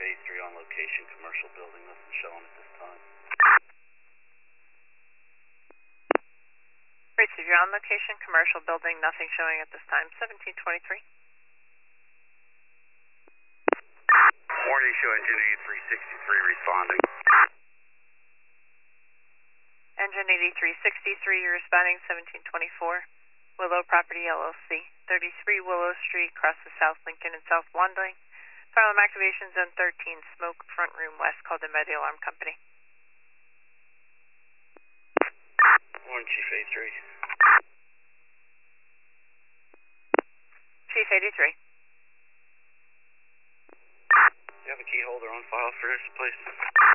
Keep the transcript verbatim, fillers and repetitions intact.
A three on location, commercial building, nothing showing at this time. Great, so you're on location, commercial building, nothing showing at this time. seventeen twenty-three. Morning show engine eighty-three sixty-three responding. Engine eighty-three sixty-three, you're responding seventeen twenty-four. Willow Property L L C, thirty-three Willow Street, across the South Lincoln and South Wandling. Fire alarm activation zone thirteen, smoke, front room west, called in by the alarm company. Morning, Chief A three. Chief eighty-three. Do you have a key holder on file for this, please?